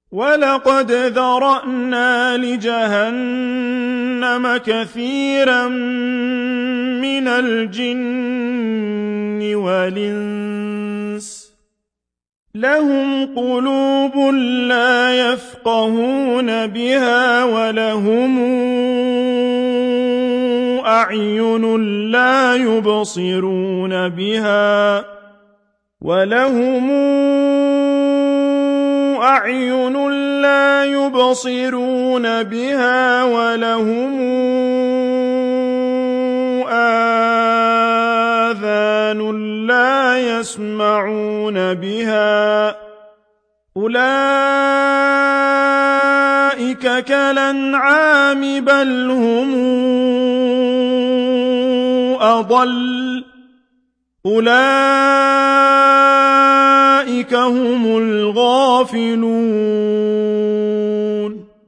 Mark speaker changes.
Speaker 1: وَلَقَدْ ذَرَأْنَا لِجَهَنَّمَ كَثِيرًا مِنَ الْجِنِّ وَالْإِنسِ لَهُمْ قُلُوبٌ لَّا يَفْقَهُونَ بِهَا وَلَهُمْ أَعْيُنٌ لَّا يُبْصِرُونَ بِهَا وَلَهُمْ آذَانٌ لَّا يَسْمَعُونَ بِهَا ۚ أُولَٰئِكَ كَالْأَنْعَامِ بَلْ هُمْ أَضَلُّ ۚ أُولَٰئِكَ هُمُ الْغَافِلُونَ